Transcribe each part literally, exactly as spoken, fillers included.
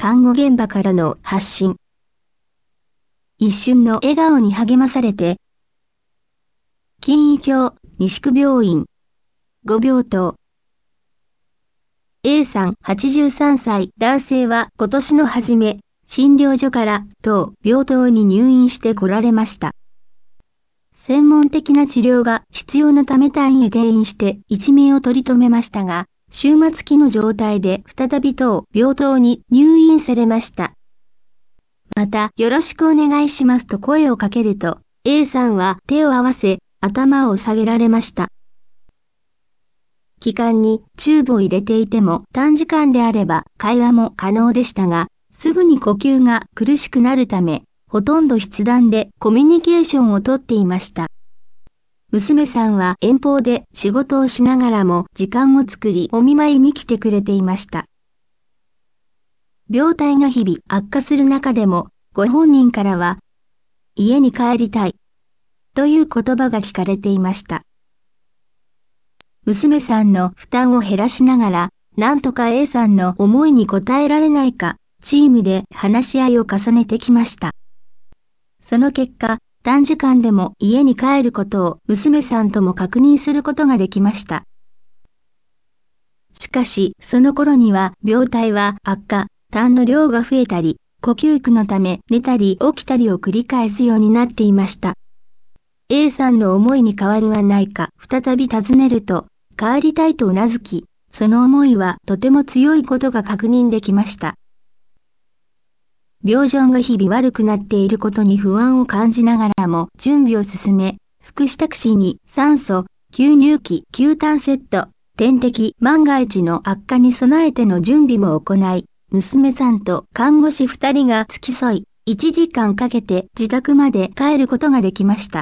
看護現場からの発信。一瞬の笑顔に励まされて、金医協西区病院ご病棟 A さんはちじゅうさんさい男性は今年の初め、診療所から当病棟に入院して来られました。専門的な治療が必要なため隊員へ転院して一命を取り留めましたが、終末期の状態で再び当病棟に入院されました。また、よろしくお願いしますと声をかけると、A さんは手を合わせ、頭を下げられました。気管にチューブを入れていても短時間であれば会話も可能でしたが、すぐに呼吸が苦しくなるため、ほとんど筆談でコミュニケーションをとっていました。娘さんは遠方で仕事をしながらも時間を作りお見舞いに来てくれていました。病態が日々悪化する中でも、ご本人からは、家に帰りたい、という言葉が聞かれていました。娘さんの負担を減らしながら、なんとか A さんの思いに応えられないか、チームで話し合いを重ねてきました。その結果、短時間でも家に帰ることを娘さんとも確認することができました。しかし、その頃には病態は悪化、痰の量が増えたり、呼吸苦のため寝たり起きたりを繰り返すようになっていました。A さんの思いに変わりはないか再び尋ねると、帰りたいとうなずき、その思いはとても強いことが確認できました。病状が日々悪くなっていることに不安を感じながらも準備を進め、福祉タクシーに酸素、吸入器、吸痰セット、点滴、万が一の悪化に備えての準備も行い、娘さんと看護師ふたりが付き添い、いちじかんかけて自宅まで帰ることができました。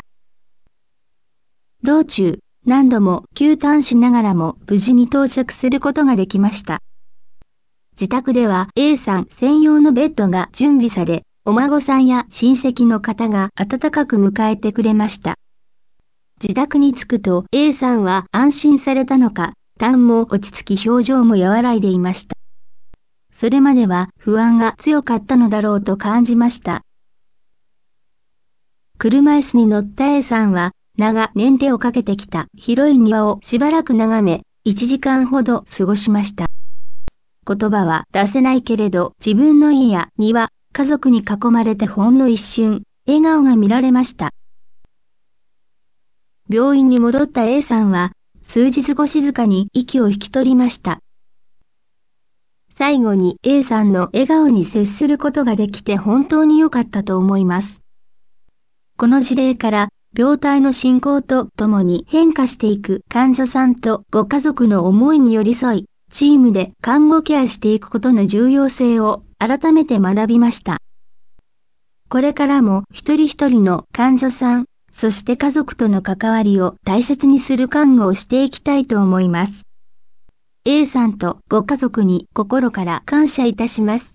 道中、何度も吸痰しながらも無事に到着することができました。自宅では A さん専用のベッドが準備され、お孫さんや親戚の方が温かく迎えてくれました。自宅に着くと A さんは安心されたのか、痰も落ち着き表情も和らいでいました。それまでは不安が強かったのだろうと感じました。車椅子に乗った A さんは、長年手をかけてきた広い庭をしばらく眺め、いちじかんほど過ごしました。言葉は出せないけれど、自分の家や庭、家族に囲まれてほんの一瞬、笑顔が見られました。病院に戻った A さんは、数日後静かに息を引き取りました。最後に A さんの笑顔に接することができて本当に良かったと思います。この事例から、病態の進行とともに変化していく患者さんとご家族の思いに寄り添い、チームで看護ケアしていくことの重要性を改めて学びました。これからも一人一人の患者さん、そして家族との関わりを大切にする看護をしていきたいと思います。A さんとご家族に心から感謝いたします。